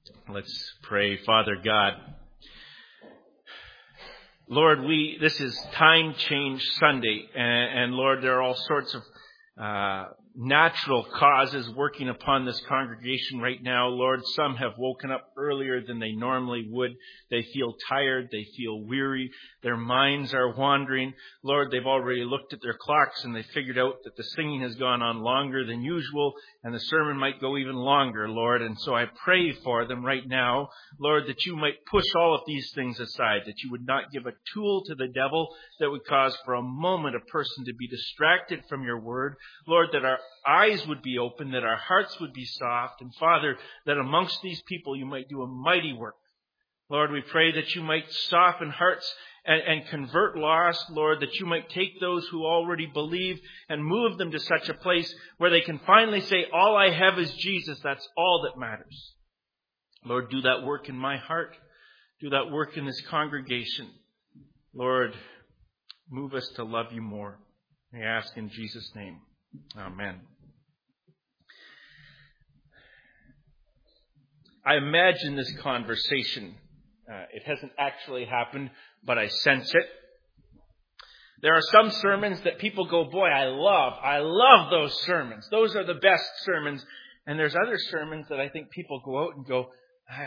Let's pray. Father God, Lord, this is Time Change Sunday, and Lord, there are all sorts of natural causes working upon this congregation right now. Lord, some have woken up earlier than they normally would. They feel tired. They feel weary. Their minds are wandering. Lord, they've already looked at their clocks and they figured out that the singing has gone on longer than usual and the sermon might go even longer, Lord. And so I pray for them right now, Lord, that you might push all of these things aside, that you would not give a tool to the devil that would cause for a moment a person to be distracted from your word. Lord, that our eyes would be open, that our hearts would be soft, and Father, that amongst these people you might do a mighty work. Lord, we pray that you might soften hearts and convert lost, Lord, that you might take those who already believe and move them to such a place where they can finally say, all I have is Jesus. That's all that matters. Lord, do that work in my heart. Do that work in this congregation. Lord, move us to love you more. I ask in Jesus' name. Amen. I imagine this conversation. It hasn't actually happened, but I sense it. There are some sermons that people go, boy, I love those sermons. Those are the best sermons. And there's other sermons that I think people go out and go,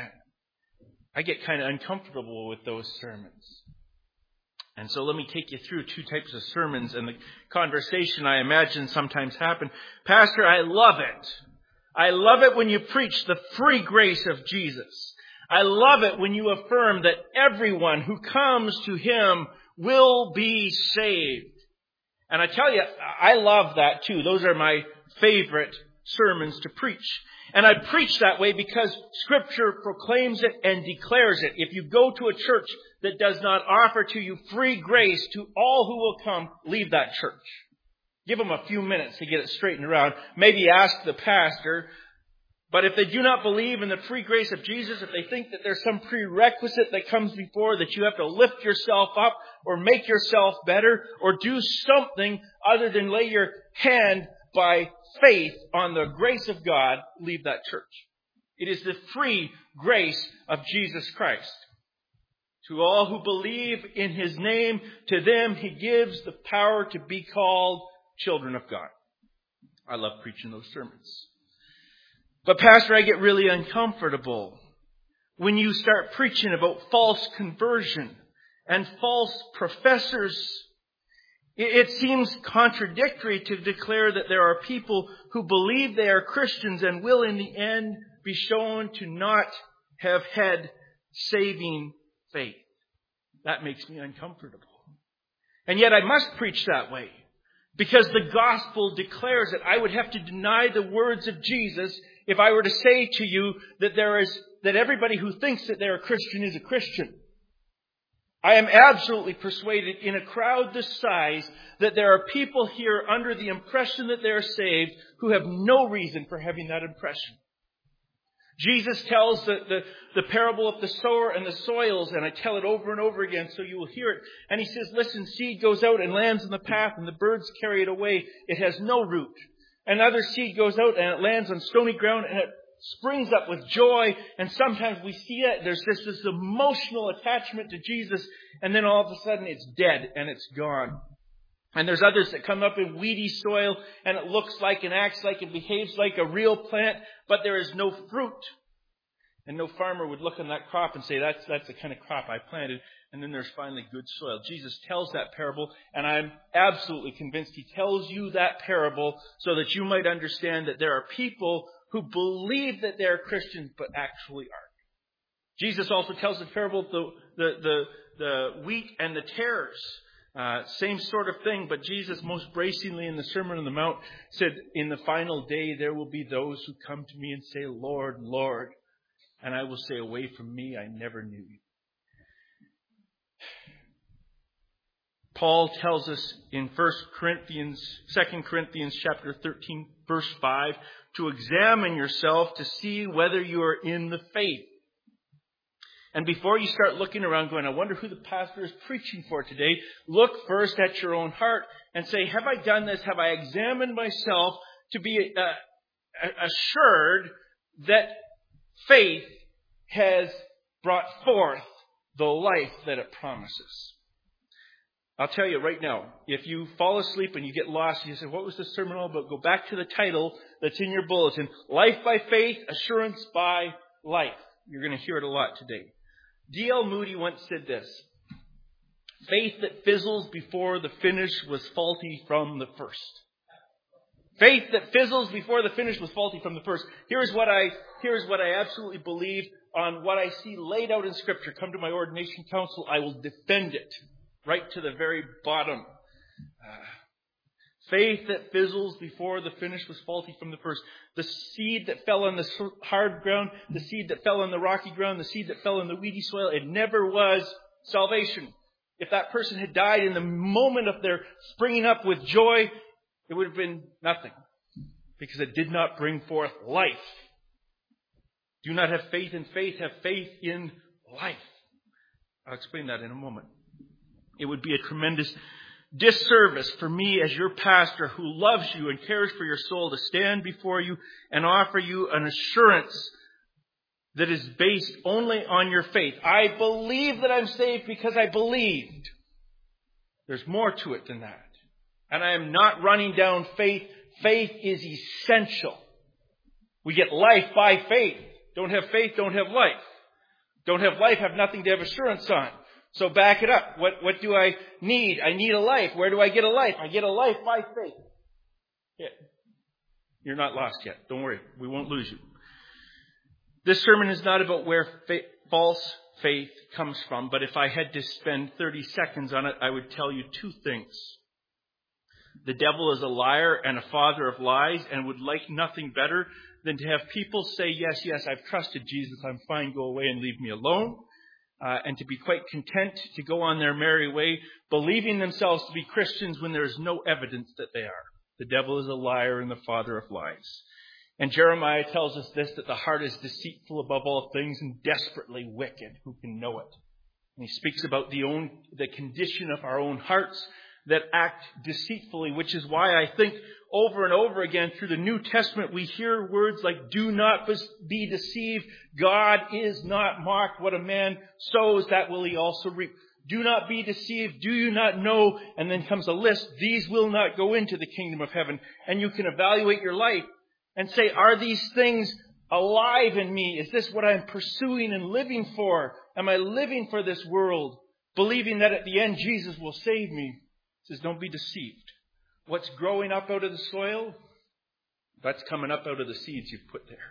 I get kind of uncomfortable with those sermons. And so let me take you through two types of sermons and the conversation I imagine sometimes happen. Pastor, I love it. I love it when you preach the free grace of Jesus. I love it when you affirm that everyone who comes to him will be saved. And I tell you, I love that too. Those are my favorite sermons to preach. And I preach that way because Scripture proclaims it and declares it. If you go to a church that does not offer to you free grace to all who will come, leave that church. Give them a few minutes to get it straightened around. Maybe ask the pastor. But if they do not believe in the free grace of Jesus, if they think that there's some prerequisite that comes before, that you have to lift yourself up or make yourself better or do something other than lay your hand by faith on the grace of God, leave that church. It is the free grace of Jesus Christ. To all who believe in his name, to them he gives the power to be called children of God. I love preaching those sermons. But Pastor, I get really uncomfortable when you start preaching about false conversion and false professors. It seems contradictory to declare that there are people who believe they are Christians and will in the end be shown to not have had saving faith. That makes me uncomfortable. And yet I must preach that way because the gospel declares it. I would have to deny the words of Jesus if I were to say to you that everybody who thinks that they're a Christian is a Christian. I am absolutely persuaded in a crowd this size that there are people here under the impression that they're saved who have no reason for having that impression. Jesus tells the parable of the sower and the soils, and I tell it over and over again so you will hear it. And he says, listen, seed goes out and lands in the path and the birds carry it away. It has no root. Another seed goes out and it lands on stony ground and it springs up with joy. And sometimes we see it. There's just this emotional attachment to Jesus. And then all of a sudden it's dead and it's gone. And there's others that come up in weedy soil and it looks like and acts like and behaves like a real plant, but there is no fruit. And no farmer would look on that crop and say, that's the kind of crop I planted. And then there's finally good soil. Jesus tells that parable, and I'm absolutely convinced he tells you that parable so that you might understand that there are people who believe that they're Christians but actually aren't. Jesus also tells the parable of the wheat and the tares. Same sort of thing, but Jesus most bracingly in the Sermon on the Mount said, in the final day there will be those who come to me and say, Lord, Lord. And I will say, away from me, I never knew you. Paul tells us in 2 Corinthians chapter 13, verse 5, to examine yourself to see whether you are in the faith. And before you start looking around going, I wonder who the pastor is preaching for today, look first at your own heart and say, have I done this? Have I examined myself to be assured that faith has brought forth the life that it promises. I'll tell you right now, if you fall asleep and you get lost and you say, what was this sermon all about? Go back to the title that's in your bulletin. Life by faith, assurance by life. You're going to hear it a lot today. D.L. Moody once said this: faith that fizzles before the finish was faulty from the first. Faith that fizzles before the finish was faulty from the first. Here's what I absolutely believe on what I see laid out in Scripture. Come to my ordination council, I will defend it right to the very bottom. Faith that fizzles before the finish was faulty from the first. The seed that fell on the hard ground, the seed that fell on the rocky ground, the seed that fell on the weedy soil, it never was salvation. If that person had died in the moment of their springing up with joy, it would have been nothing, because it did not bring forth life. Do not have faith in faith, have faith in life. I'll explain that in a moment. It would be a tremendous disservice for me as your pastor who loves you and cares for your soul to stand before you and offer you an assurance that is based only on your faith. I believe that I'm saved because I believed. There's more to it than that. And I am not running down faith. Faith is essential. We get life by faith. Don't have faith, don't have life. Don't have life, have nothing to have assurance on. So back it up. What do I need? I need a life. Where do I get a life? I get a life by faith. Yeah. You're not lost yet. Don't worry. We won't lose you. This sermon is not about where false faith comes from, but if I had to spend 30 seconds on it, I would tell you two things. The devil is a liar and a father of lies and would like nothing better than to have people say, yes, I've trusted Jesus, I'm fine, go away and leave me alone. And to be quite content to go on their merry way, believing themselves to be Christians when there is no evidence that they are. The devil is a liar and the father of lies. And Jeremiah tells us this, that the heart is deceitful above all things and desperately wicked. Who can know it? And he speaks about the condition of our own hearts that act deceitfully, which is why I think over and over again through the New Testament we hear words like, do not be deceived. God is not mocked. What a man sows, that will he also reap. Do not be deceived. Do you not know? And then comes a list. These will not go into the kingdom of heaven. And you can evaluate your life and say, are these things alive in me? Is this what I'm pursuing and living for? Am I living for this world, believing that at the end Jesus will save me? He says, don't be deceived. What's growing up out of the soil, that's coming up out of the seeds you've put there.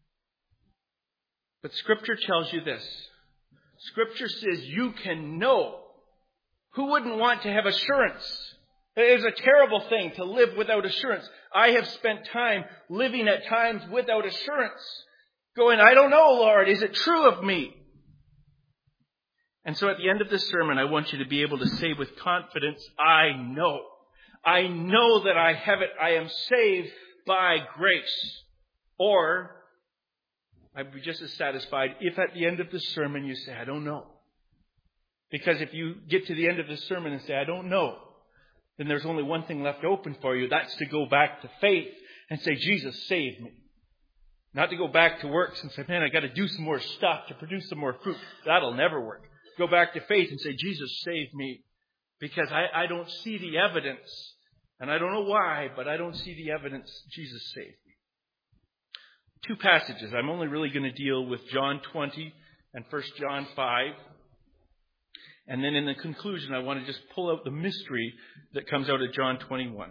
But Scripture tells you this. Scripture says you can know. Who wouldn't want to have assurance? It is a terrible thing to live without assurance. I have spent time living at times without assurance, going, I don't know, Lord, is it true of me? And so at the end of this sermon, I want you to be able to say with confidence, I know. I know that I have it. I am saved by grace. Or I'd be just as satisfied if at the end of the sermon you say, I don't know. Because if you get to the end of the sermon and say, I don't know, then there's only one thing left open for you. That's to go back to faith and say, Jesus saved me. Not to go back to works and say, man, I got to do some more stuff to produce some more fruit. That'll never work. Go back to faith and say, Jesus saved me. Because I don't see the evidence. And I don't know why, but I don't see the evidence Jesus saved me. Two passages. I'm only really going to deal with John 20 and 1 John 5. And then in the conclusion, I want to just pull out the mystery that comes out of John 21.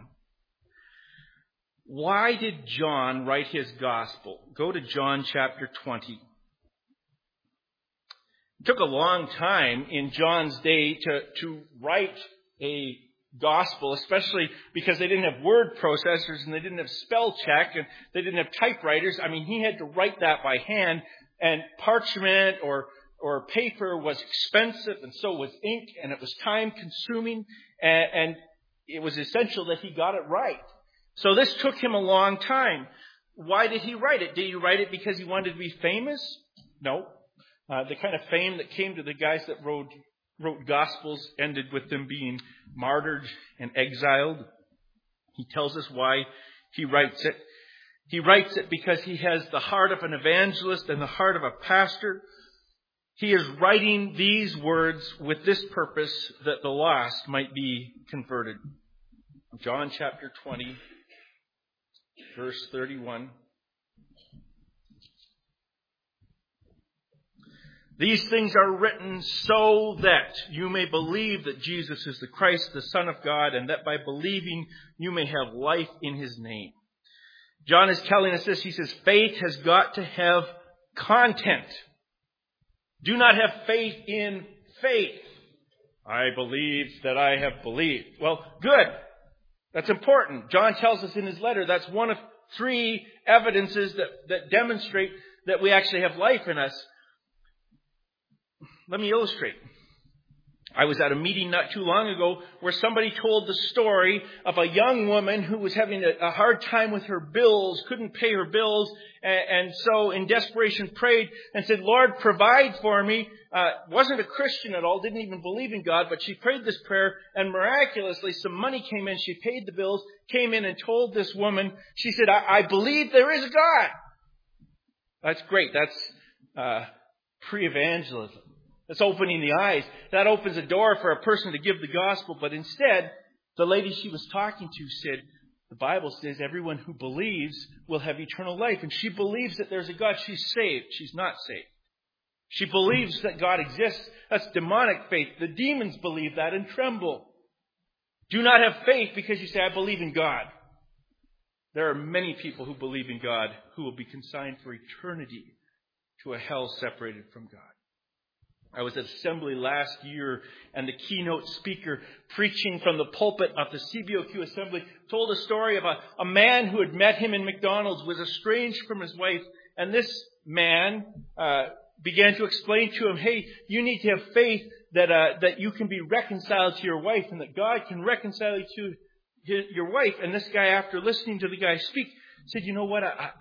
Why did John write his gospel? Go to John chapter 20. It took a long time in John's day to write a gospel, especially because they didn't have word processors and they didn't have spell check and they didn't have typewriters. I mean, he had to write that by hand, and parchment or paper was expensive, and so was ink, and it was time consuming, and it was essential that he got it right. So this took him a long time. Why did he write it? Did he write it because he wanted to be famous? No. The kind of fame that came to the guys that wrote Gospels ended with them being martyred and exiled. He tells us why he writes it. He writes it because he has the heart of an evangelist and the heart of a pastor. He is writing these words with this purpose, that the lost might be converted. John chapter 20, verse 31. These things are written so that you may believe that Jesus is the Christ, the Son of God, and that by believing you may have life in his name. John is telling us this. He says, faith has got to have content. Do not have faith in faith. I believe that I have believed. Well, good. That's important. John tells us in his letter that's one of 3 evidences that demonstrate that we actually have life in us. Let me illustrate. I was at a meeting not too long ago where somebody told the story of a young woman who was having a hard time with her bills, couldn't pay her bills, and so in desperation prayed and said, Lord, provide for me. Wasn't a Christian at all, didn't even believe in God, but she prayed this prayer, and miraculously some money came in. She paid the bills, came in and told this woman, she said, I believe there is a God. That's great. That's pre-evangelism. That's opening the eyes. That opens a door for a person to give the gospel. But instead, the lady she was talking to said, the Bible says everyone who believes will have eternal life. And she believes that there's a God. She's saved. She's not saved. She believes that God exists. That's demonic faith. The demons believe that and tremble. Do not have faith because you say, I believe in God. There are many people who believe in God who will be consigned for eternity to a hell separated from God. I was at assembly last year, and the keynote speaker preaching from the pulpit of the CBOQ assembly told a story of a man who had met him in McDonald's, was estranged from his wife, and this man began to explain to him, hey, you need to have faith that you can be reconciled to your wife and that God can reconcile you to your wife. And this guy, after listening to the guy speak, said, you know what,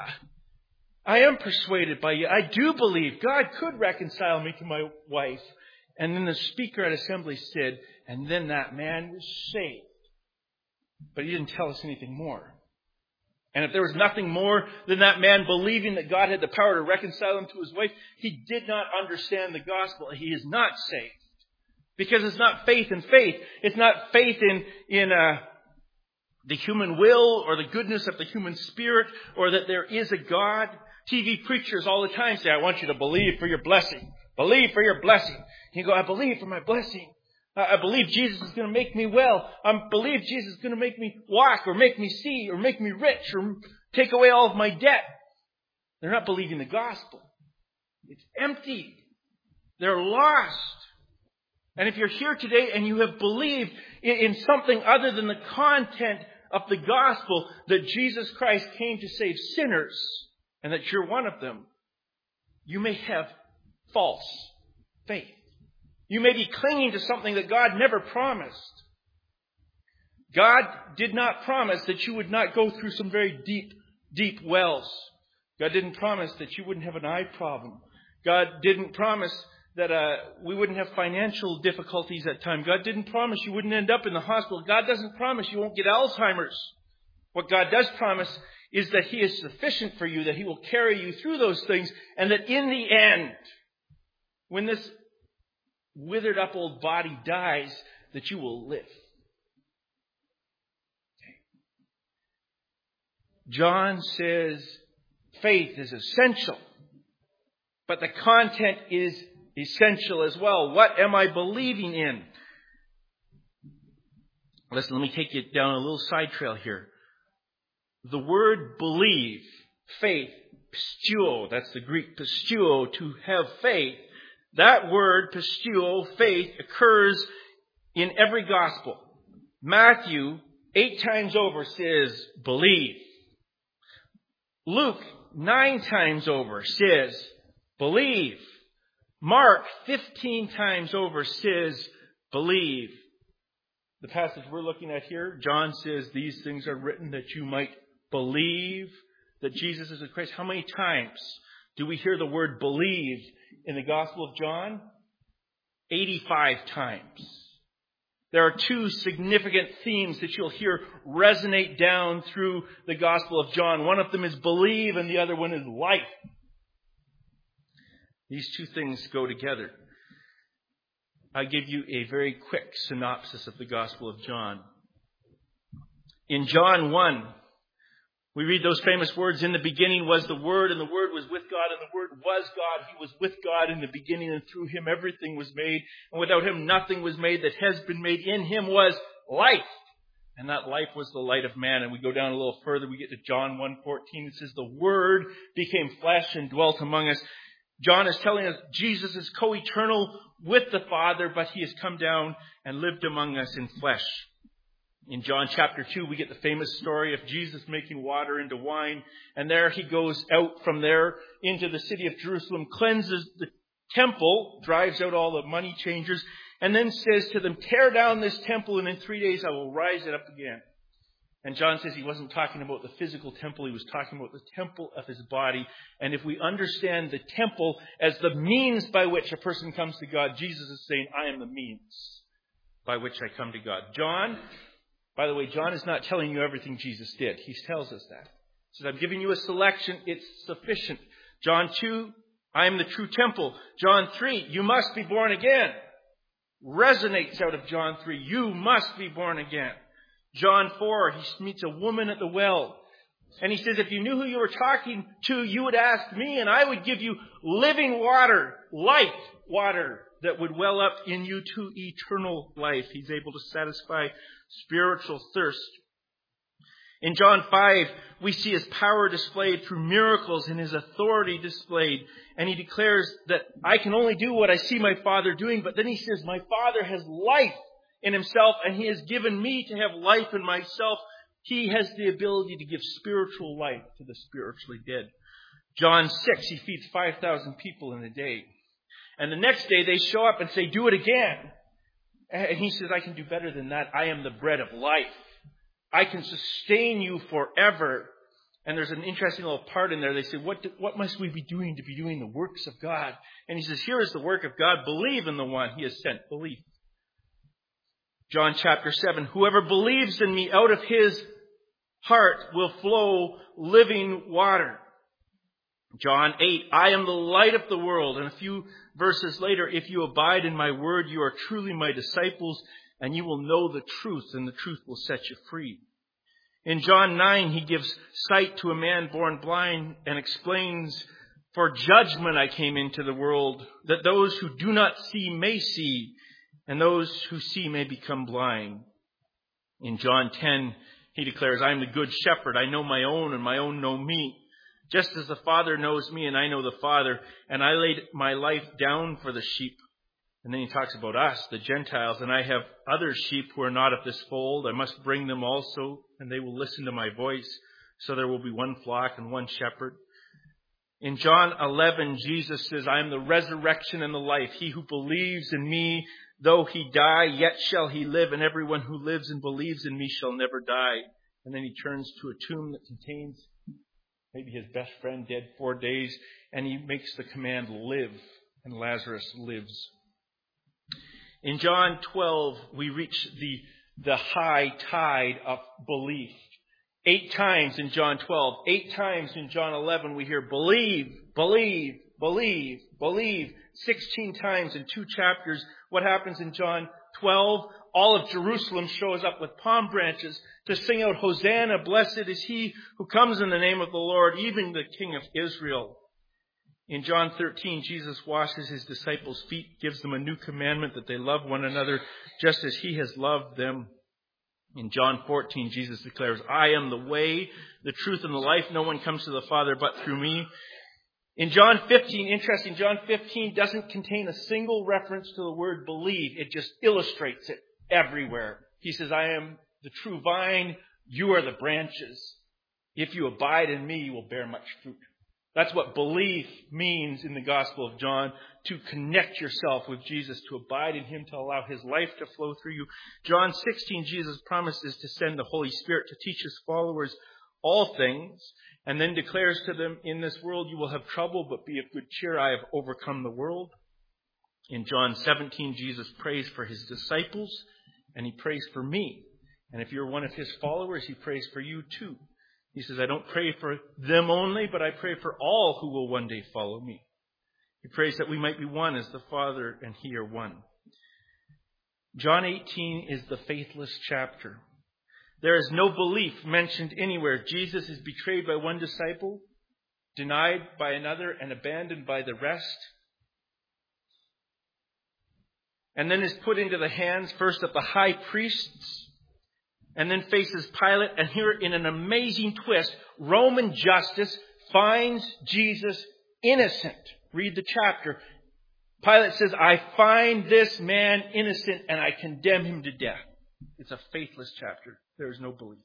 I am persuaded by you. I do believe God could reconcile me to my wife. And then the speaker at assembly said, and then that man was saved. But he didn't tell us anything more. And if there was nothing more than that man believing that God had the power to reconcile him to his wife, he did not understand the gospel. He is not saved. Because it's not faith in faith. It's not faith in the human will or the goodness of the human spirit or that there is a God. TV preachers all the time say, I want you to believe for your blessing. Believe for your blessing. You go, I believe for my blessing. I believe Jesus is going to make me well. I believe Jesus is going to make me walk or make me see or make me rich or take away all of my debt. They're not believing the gospel. It's empty. They're lost. And if you're here today and you have believed in something other than the content of the gospel, that Jesus Christ came to save sinners, and that you're one of them, you may have false faith. You may be clinging to something that God never promised. God did not promise that you would not go through some very deep wells. God didn't promise that you wouldn't have an eye problem. God didn't promise that we wouldn't have financial difficulties at times. God didn't promise you wouldn't end up in the hospital. God doesn't promise you won't get Alzheimer's. What God does promise is that He is sufficient for you, that He will carry you through those things, and that in the end, when this withered up old body dies, that you will live. Okay. John says faith is essential, but the content is essential as well. What am I believing in? Listen, let me take you down a little side trail here. The word believe, faith, pisteuo, that's the Greek pisteuo, to have faith. That word, pisteuo, faith, occurs in every gospel. Matthew, 8 times over, says believe. Luke, 9 times over, says believe. Mark, 15 times over, says believe. The passage we're looking at here, John says these things are written that you might believe that Jesus is the Christ. How many times do we hear the word believe in the Gospel of John? 85 times. There are two significant themes that you'll hear resonate down through the Gospel of John. One of them is believe and the other one is life. These two things go together. I'll give you a very quick synopsis of the Gospel of John. In John 1, we read those famous words, in the beginning was the Word, and the Word was with God, and the Word was God. He was with God in the beginning, and through Him everything was made. And without Him nothing was made that has been made. In Him was life, and that life was the light of man. And we go down a little further, we get to John 1:14. It says, the Word became flesh and dwelt among us. John is telling us Jesus is co-eternal with the Father, but He has come down and lived among us in flesh. In John chapter 2, we get the famous story of Jesus making water into wine. And there He goes out from there into the city of Jerusalem, cleanses the temple, drives out all the money changers, and then says to them, tear down this temple, and in 3 days I will rise it up again. And John says he wasn't talking about the physical temple. He was talking about the temple of His body. And if we understand the temple as the means by which a person comes to God, Jesus is saying, I am the means by which I come to God. John, by the way, John is not telling you everything Jesus did. He tells us that. He says, I'm giving you a selection. It's sufficient. John 2, I am the true temple. John 3, you must be born again. Resonates out of John 3. You must be born again. John 4, He meets a woman at the well. And He says, if you knew who you were talking to, you would ask me, and I would give you living water, life water, that would well up in you to eternal life. He's able to satisfy spiritual thirst. In John 5, we see His power displayed through miracles and His authority displayed. And He declares that I can only do what I see my Father doing. But then He says, my Father has life in Himself, and He has given me to have life in myself. He has the ability to give spiritual life to the spiritually dead. John 6, He feeds 5,000 people in a day. And the next day they show up and say, do it again. And He says, I can do better than that. I am the bread of life. I can sustain you forever. And there's an interesting little part in there. They say, what must we be doing to be doing the works of God? And He says, here is the work of God. Believe in the one He has sent. Believe. John chapter 7, whoever believes in me, out of his heart will flow living water. John 8, I am the light of the world. And a few verses later, if you abide in my word, you are truly my disciples, and you will know the truth, and the truth will set you free. In John 9, He gives sight to a man born blind and explains, for judgment I came into the world, that those who do not see may see, and those who see may become blind. In John 10, He declares, I am the good shepherd. I know my own, and my own know me. Just as the Father knows me, and I know the Father, and I laid my life down for the sheep. And then He talks about us, the Gentiles, and I have other sheep who are not of this fold. I must bring them also, and they will listen to my voice. So there will be one flock and one shepherd. In John 11, Jesus says, I am the resurrection and the life. He who believes in me, though he die, yet shall he live, and everyone who lives and believes in me shall never die. And then He turns to a tomb that contains maybe his best friend dead 4 days, and He makes the command, live, and Lazarus lives. In John 12, we reach the high tide of belief. 8 times in John 12, 8 times in John 11, we hear believe, believe, believe, believe. 16 times in 2 chapters. What happens in John 12? All of Jerusalem shows up with palm branches to sing out, Hosanna, blessed is He who comes in the name of the Lord, even the King of Israel. In John 13, Jesus washes His disciples' feet, gives them a new commandment that they love one another just as He has loved them. In John 14, Jesus declares, I am the way, the truth, and the life. No one comes to the Father but through me. In John 15, interesting, John 15 doesn't contain a single reference to the word believe. It just illustrates it everywhere. He says, I am the true vine, you are the branches. If you abide in me, you will bear much fruit. That's what belief means in the Gospel of John, to connect yourself with Jesus, to abide in Him, to allow His life to flow through you. John 16, Jesus promises to send the Holy Spirit to teach His followers all things, and then declares to them, in this world you will have trouble, but be of good cheer, I have overcome the world. In John 17, Jesus prays for His disciples, And he prays for me. And if you're one of his followers, he prays for you too. He says, I don't pray for them only, but I pray for all who will one day follow me. He prays that we might be one as the Father and he are one. John 18 is the faithless chapter. There is no belief mentioned anywhere. Jesus is betrayed by one disciple, denied by another, and abandoned by the rest. And then is put into the hands first of the high priests, and then faces Pilate. And here, in an amazing twist, Roman justice finds Jesus innocent. Read the chapter. Pilate says, I find this man innocent and I condemn him to death. It's a faithless chapter. There is no belief.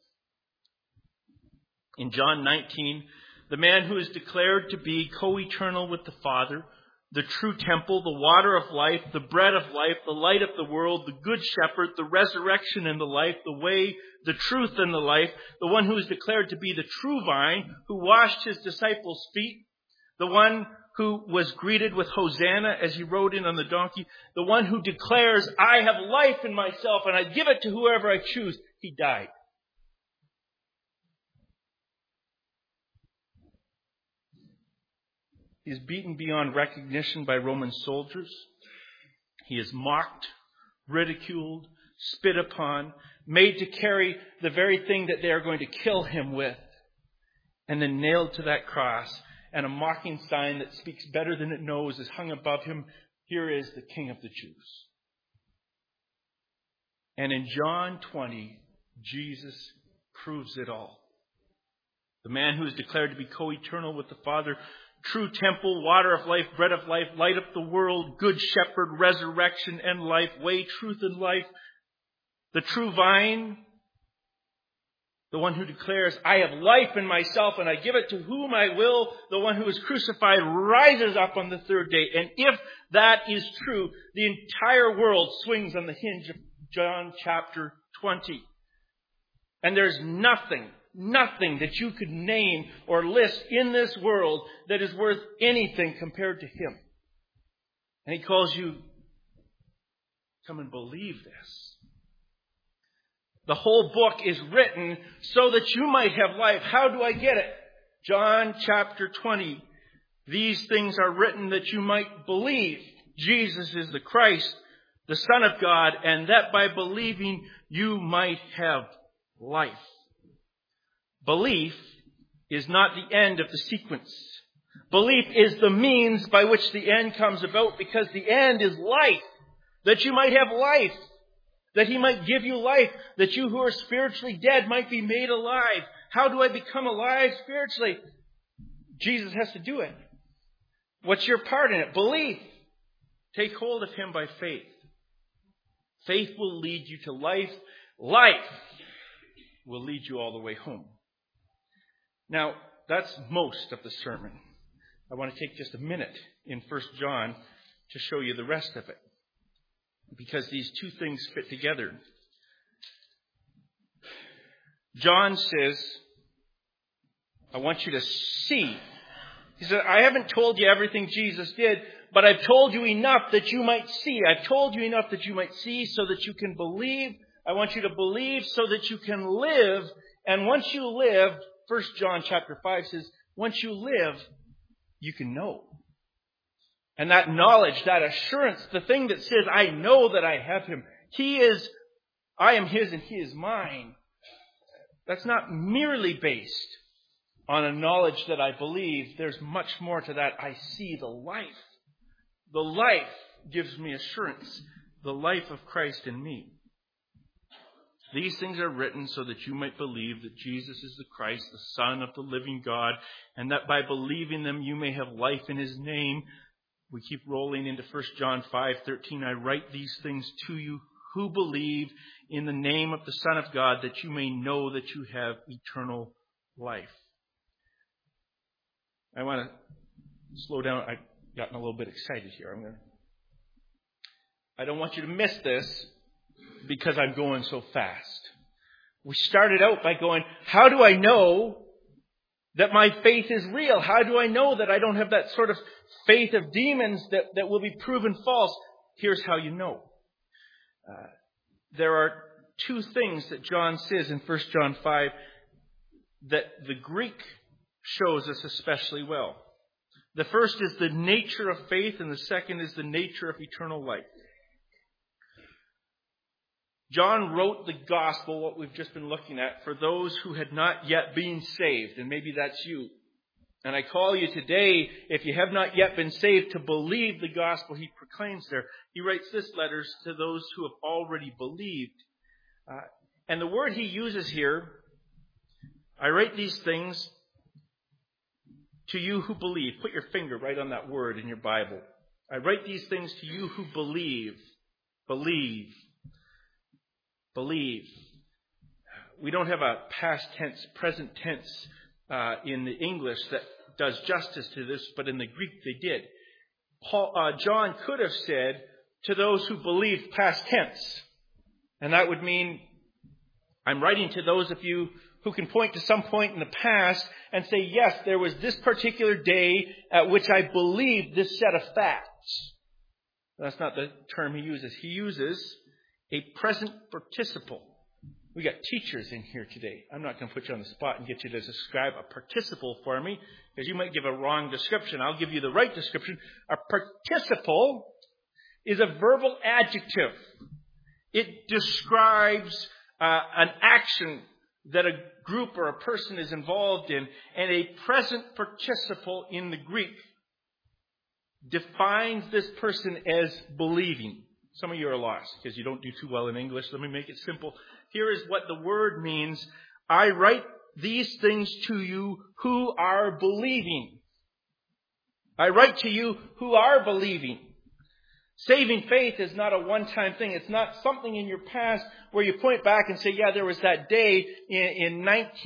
In John 19, the man who is declared to be co-eternal with the Father, the true temple, the water of life, the bread of life, the light of the world, the good shepherd, the resurrection and the life, the way, the truth and the life, the one who is declared to be the true vine, who washed his disciples' feet, the one who was greeted with Hosanna as he rode in on the donkey, the one who declares, I have life in myself and I give it to whoever I choose, he died. He is beaten beyond recognition by Roman soldiers. He is mocked, ridiculed, spit upon, made to carry the very thing that they are going to kill him with, and then nailed to that cross. And a mocking sign that speaks better than it knows is hung above him. Here is the King of the Jews. And in John 20, Jesus proves it all. The man who is declared to be co-eternal with the Father, true temple, water of life, bread of life, light of the world, good shepherd, resurrection and life, way, truth and life, the true vine, the one who declares, I have life in myself and I give it to whom I will. The one who is crucified rises up on the third day. And if that is true, the entire world swings on the hinge of John chapter 20. And there's nothing that you could name or list in this world that is worth anything compared to him. And he calls you, come and believe this. The whole book is written so that you might have life. How do I get it? John chapter 20. These things are written that you might believe Jesus is the Christ, the Son of God, and that by believing you might have life. Belief is not the end of the sequence. Belief is the means by which the end comes about, because the end is life, that you might have life. That he might give you life, that you who are spiritually dead might be made alive. How do I become alive spiritually? Jesus has to do it. What's your part in it? Belief. Take hold of him by faith. Faith will lead you to life. Life will lead you all the way home. Now, that's most of the sermon. I want to take just a minute in 1 John to show you the rest of it, because these two things fit together. John says, I want you to see. He said, I haven't told you everything Jesus did, but I've told you enough that you might see. I've told you enough that you might see so that you can believe. I want you to believe so that you can live. And once you live, 1 John chapter 5 says, once you live, you can know. And that knowledge, that assurance, the thing that says, I know that I have him. I am his and he is mine. That's not merely based on a knowledge that I believe. There's much more to that. I see the life. The life gives me assurance. The life of Christ in me. These things are written so that you might believe that Jesus is the Christ, the Son of the living God, and that by believing them you may have life in his name. We keep rolling into 1 John 5:13. I write these things to you who believe in the name of the Son of God, that you may know that you have eternal life. I want to slow down. I've gotten a little bit excited here. I don't want you to miss this because I'm going so fast. We started out by going, how do I know that my faith is real? How do I know that I don't have that sort of faith of demons that will be proven false? Here's how you know. there are two things that John says in 1 John 5 that the Greek shows us especially well. The first is the nature of faith, and the second is the nature of eternal life. John wrote the gospel, what we've just been looking at, for those who had not yet been saved, and maybe that's you. And I call you today, if you have not yet been saved, to believe the gospel he proclaims there. He writes this letter to those who have already believed. And the word he uses here, I write these things to you who believe. Put your finger right on that word in your Bible. I write these things to you who believe. Believe. Believe. We don't have a past tense, present tense in the English that does justice to this, but in the Greek they did. John could have said to those who believe past tense. And that would mean I'm writing to those of you who can point to some point in the past and say, yes, there was this particular day at which I believed this set of facts. That's not the term he uses. He uses a present participle. We got teachers in here today. I'm not going to put you on the spot and get you to describe a participle for me, because you might give a wrong description. I'll give you the right description. A participle is a verbal adjective. It describes an action that a group or a person is involved in, and a present participle in the Greek defines this person as believing. Some of you are lost because you don't do too well in English. Let me make it simple. Here is what the word means. I write these things to you who are believing. I write to you who are believing. Saving faith is not a one-time thing. It's not something in your past where you point back and say, yeah, there was that day in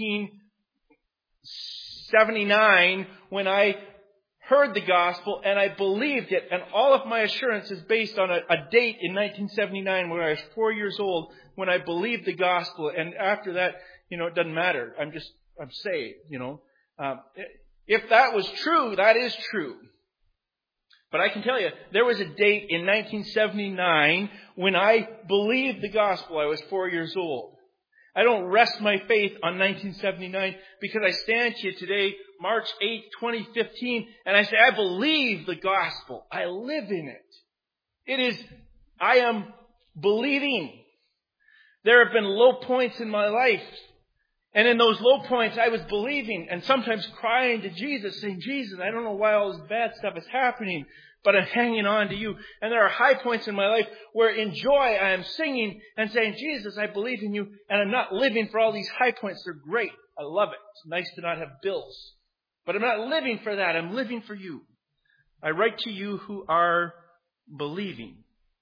1979 when I heard the gospel and I believed it, and all of my assurance is based on a date in 1979 when I was 4 years old when I believed the gospel, and after that, it doesn't matter. I'm saved, If that was true, that is true. But I can tell you, there was a date in 1979 when I believed the gospel. I was 4 years old. I don't rest my faith on 1979 because I stand to you today, March 8, 2015, and I say, I believe the gospel. I live in it. I am believing. There have been low points in my life. And in those low points, I was believing and sometimes crying to Jesus, saying, Jesus, I don't know why all this bad stuff is happening, but I'm hanging on to you. And there are high points in my life where in joy I am singing and saying, Jesus, I believe in you. And I'm not living for all these high points. They're great. I love it. It's nice to not have bills. But I'm not living for that. I'm living for you. I write to you who are believing.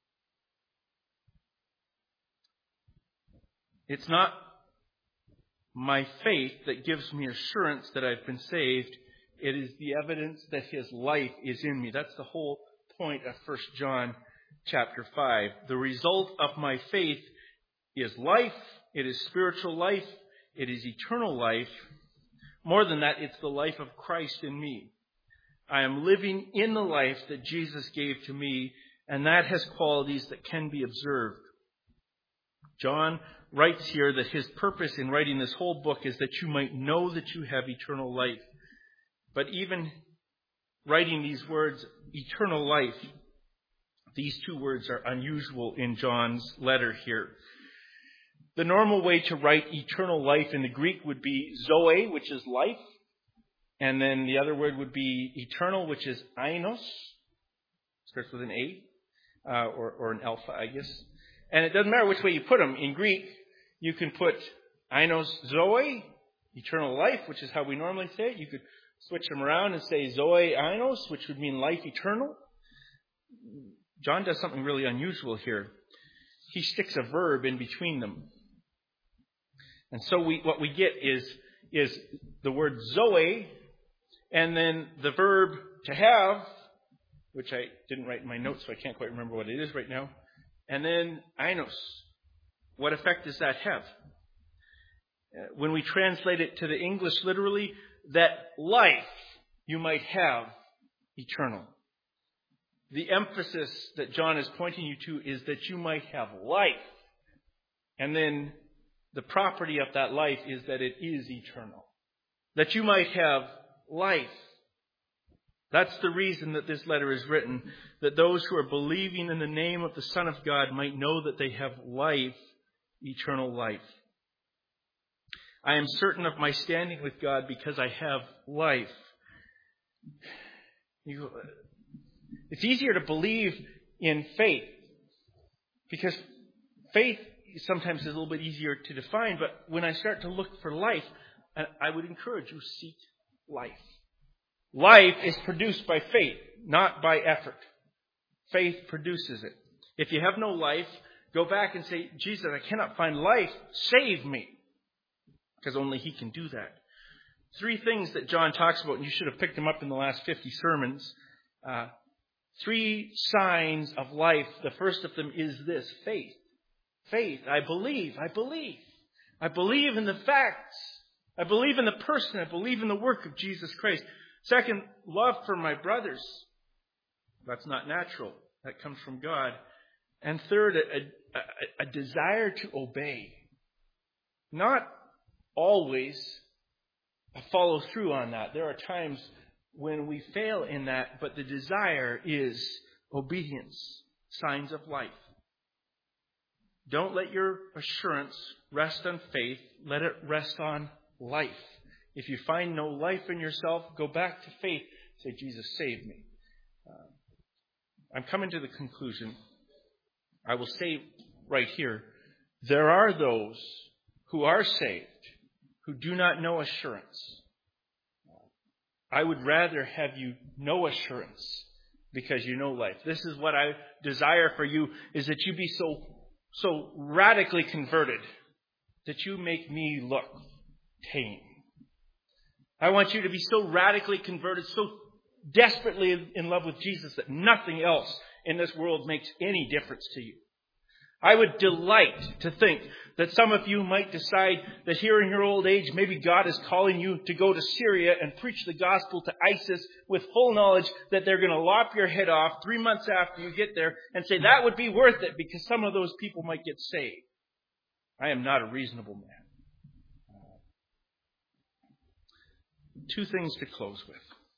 It's not my faith that gives me assurance that I've been saved. It is the evidence that his life is in me. That's the whole point of 1 John chapter 5. The result of my faith is life. It is spiritual life. It is eternal life. More than that, it's the life of Christ in me. I am living in the life that Jesus gave to me, and that has qualities that can be observed. John writes here that his purpose in writing this whole book is that you might know that you have eternal life. But even writing these words, eternal life, these two words are unusual in John's letter here. The normal way to write eternal life in the Greek would be zoe, which is life. And then the other word would be eternal, which is ainos. Starts with an A, or an alpha, I guess. And it doesn't matter which way you put them. In Greek, you can put ainos zoe, eternal life, which is how we normally say it. You could switch them around and say zoe ainos, which would mean life eternal. John does something really unusual here. He sticks a verb in between them. And so what we get is the word zoe, and then the verb to have, which I didn't write in my notes, so I can't quite remember what it is right now. And then ainos. What effect does that have? When we translate it to the English literally, that life you might have eternal. The emphasis that John is pointing you to is that you might have life And then the property of that life is that it is eternal. That you might have life. That's the reason that this letter is written, that those who are believing in the name of the Son of God might know that they have life, eternal life. I am certain of my standing with God because I have life. It's easier to believe in faith because faith sometimes is a little bit easier to define, but when I start to look for life, I would encourage you, seek life. Life is produced by faith, not by effort. Faith produces it. If you have no life, go back and say, Jesus, I cannot find life. Save me. Because only He can do that. 3 things that John talks about, and you should have picked them up in the last 50 sermons. 3 signs of life. The first of them is this, faith. Faith. I believe. I believe. I believe in the facts. I believe in the person. I believe in the work of Jesus Christ. Second, love for my brothers. That's not natural. That comes from God. And third, a desire to obey. Not always follow through on that. There are times when we fail in that, but the desire is obedience. Signs of life. Don't let your assurance rest on faith. Let it rest on life. If you find no life in yourself, go back to faith. Say, Jesus, save me. I'm coming to the conclusion. I will say right here, there are those who are saved who do not know assurance. I would rather have you know assurance because you know life. This is what I desire for you, is that you be so radically converted that you make me look tame. I want you to be so radically converted, so desperately in love with Jesus that nothing else in this world makes any difference to you. I would delight to think that some of you might decide that here in your old age, maybe God is calling you to go to Syria and preach the gospel to ISIS with full knowledge that they're going to lop your head off 3 months after you get there and say that would be worth it because some of those people might get saved. I am not a reasonable man. 2 things to close with.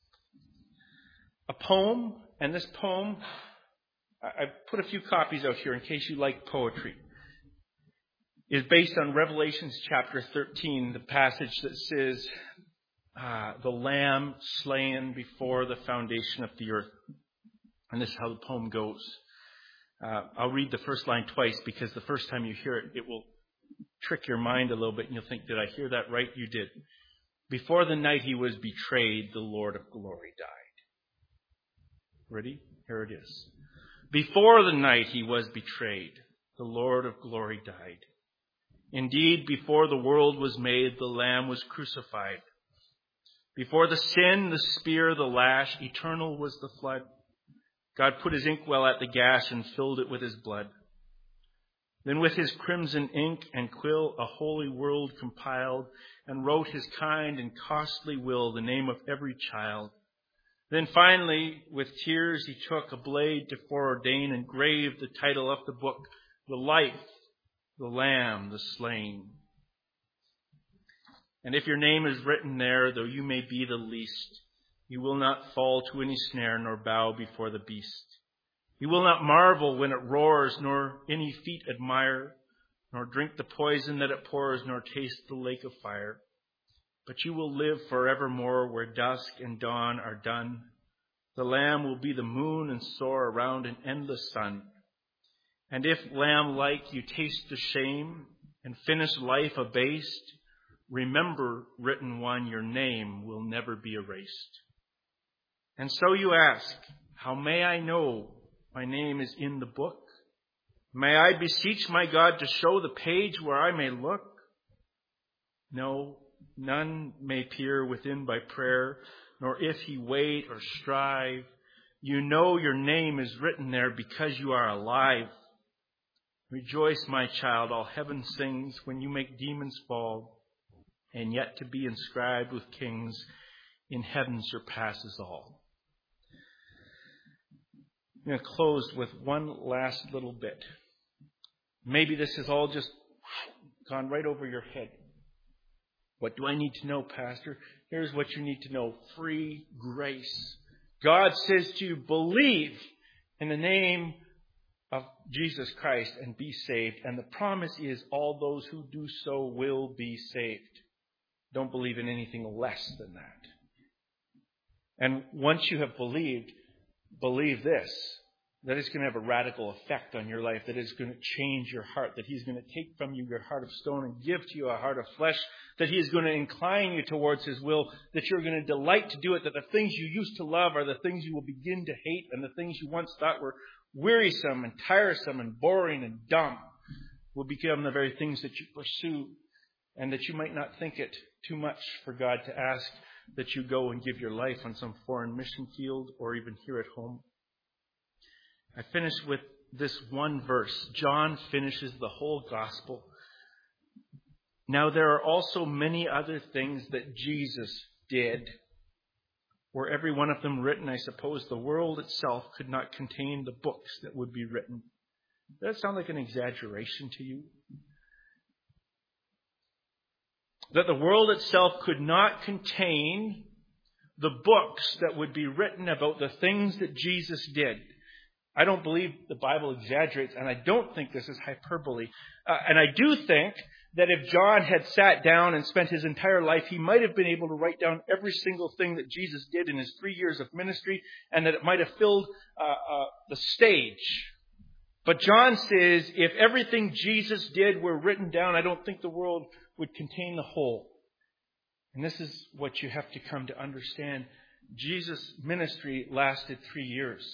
A poem, and this poem, I put a few copies out here in case you like poetry, is based on Revelations chapter 13, the passage that says, the Lamb slain before the foundation of the earth. And this is how the poem goes. I'll read the first line twice because the first time you hear it, it will trick your mind a little bit and you'll think, did I hear that right? You did. Before the night He was betrayed, the Lord of glory died. Ready? Here it is. Before the night He was betrayed, the Lord of glory died. Indeed, before the world was made, the Lamb was crucified. Before the sin, the spear, the lash, eternal was the flood. God put His inkwell at the gas and filled it with His blood. Then with His crimson ink and quill, a holy world compiled, and wrote His kind and costly will, the name of every child. Then finally, with tears He took a blade to foreordain, and graved the title of the book, The Life, the Lamb, the Slain. And if your name is written there, though you may be the least, you will not fall to any snare, nor bow before the beast. You will not marvel when it roars, nor any feet admire, nor drink the poison that it pours, nor taste the lake of fire. But you will live forevermore where dusk and dawn are done. The Lamb will be the moon and soar around an endless sun. And if, lamb-like, you taste the shame and finish life abased, remember, written one, your name will never be erased. And so you ask, how may I know my name is in the book? May I beseech my God to show the page where I may look? No, none may peer within by prayer, nor if he wait or strive. You know your name is written there because you are alive. Rejoice, my child, all heaven sings when you make demons fall, and yet to be inscribed with kings in heaven surpasses all. I'm going to close with one last little bit. Maybe this is all just gone right over your head. What do I need to know, Pastor? Here's what you need to know. Free grace. God says to you, believe in the name of Jesus Christ and be saved. And the promise is all those who do so will be saved. Don't believe in anything less than that. And once you have believed, believe this, that it's going to have a radical effect on your life, that it's going to change your heart, that He's going to take from you your heart of stone and give to you a heart of flesh, that He is going to incline you towards His will, that you're going to delight to do it, that the things you used to love are the things you will begin to hate, and the things you once thought were wearisome and tiresome and boring and dumb will become the very things that you pursue, and that you might not think it too much for God to ask that you go and give your life on some foreign mission field or even here at home. I finish with this one verse. John finishes the whole gospel. Now there are also many other things that Jesus did. Were every one of them written, I suppose the world itself could not contain the books that would be written. Does that sound like an exaggeration to you? That the world itself could not contain the books that would be written about the things that Jesus did. I don't believe the Bible exaggerates, and I don't think this is hyperbole. And I do think that if John had sat down and spent his entire life, he might have been able to write down every single thing that Jesus did in his 3 years of ministry, and that it might have filled the stage. But John says, if everything Jesus did were written down, I don't think the world would contain the whole. And this is what you have to come to understand. Jesus' ministry lasted 3 years.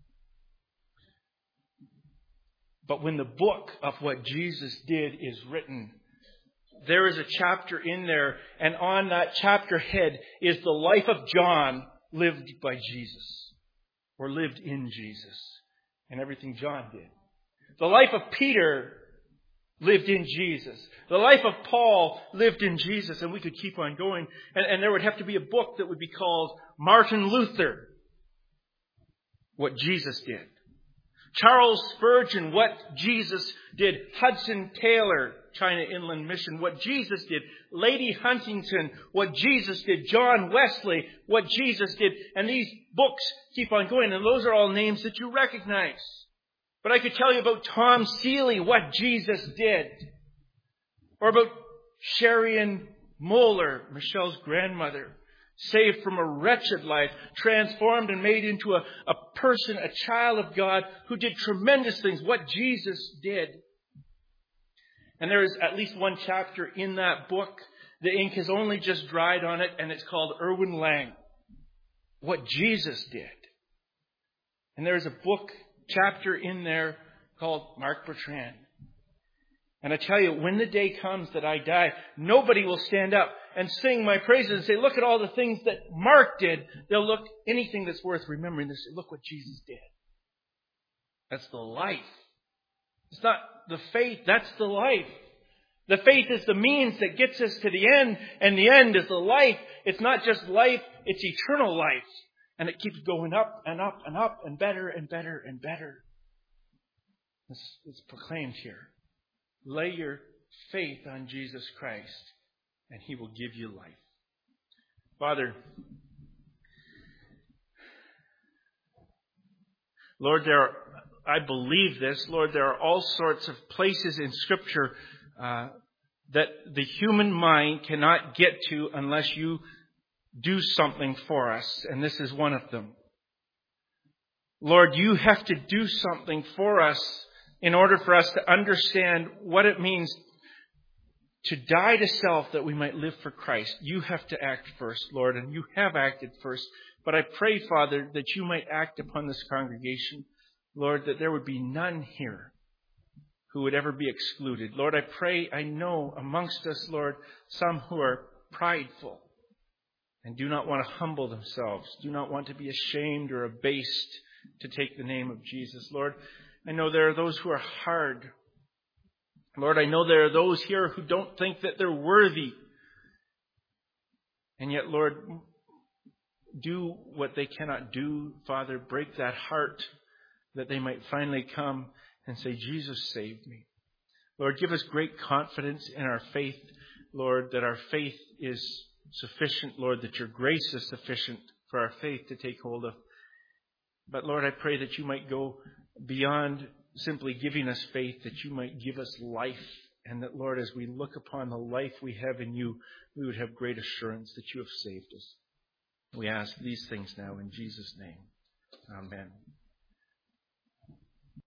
But when the book of what Jesus did is written, there is a chapter in there, and on that chapter head is the life of John lived by Jesus, or lived in Jesus, and everything John did. The life of Peter lived in Jesus. The life of Paul lived in Jesus, and we could keep on going. And there would have to be a book that would be called Martin Luther, what Jesus did. Charles Spurgeon, what Jesus did. Hudson Taylor, China Inland Mission, what Jesus did. Lady Huntington, what Jesus did. John Wesley, what Jesus did. And these books keep on going, and those are all names that you recognize. But I could tell you about Tom Seeley, what Jesus did. Or about Sherian Moeller, Michelle's grandmother, saved from a wretched life, transformed and made into a person, a child of God, who did tremendous things, what Jesus did. And there is at least one chapter in that book. The ink has only just dried on it, and it's called Erwin Lang, what Jesus did. And there is a book chapter in there called Mark Bertrand. And I tell you, when the day comes that I die, nobody will stand up and sing my praises and say, look at all the things that Mark did. They'll look, anything that's worth remembering, they'll say, look what Jesus did. That's the life. It's not the faith, that's the life. The faith is the means that gets us to the end, and the end is the life. It's not just life, it's eternal life. And it keeps going up and up and up and better and better and better. It's proclaimed here. Lay your faith on Jesus Christ, and He will give you life. Father, Lord, I believe this. Lord, there are all sorts of places in Scripture that the human mind cannot get to unless you do something for us, and this is one of them. Lord, you have to do something for us in order for us to understand what it means to die to self that we might live for Christ. You have to act first, Lord, and you have acted first. But I pray, Father, that you might act upon this congregation, Lord, that there would be none here who would ever be excluded. Lord, I pray, I know amongst us, Lord, some who are prideful and do not want to humble themselves, do not want to be ashamed or abased to take the name of Jesus. Lord, I know there are those who are hard. Lord, I know there are those here who don't think that they're worthy. And yet, Lord, do what they cannot do. Father, break that heart that they might finally come and say, Jesus saved me. Lord, give us great confidence in our faith, Lord, that our faith is sufficient, Lord, that your grace is sufficient for our faith to take hold of. But Lord, I pray that you might go beyond simply giving us faith, that you might give us life. And that, Lord, as we look upon the life we have in you, we would have great assurance that you have saved us. We ask these things now in Jesus' name. Amen.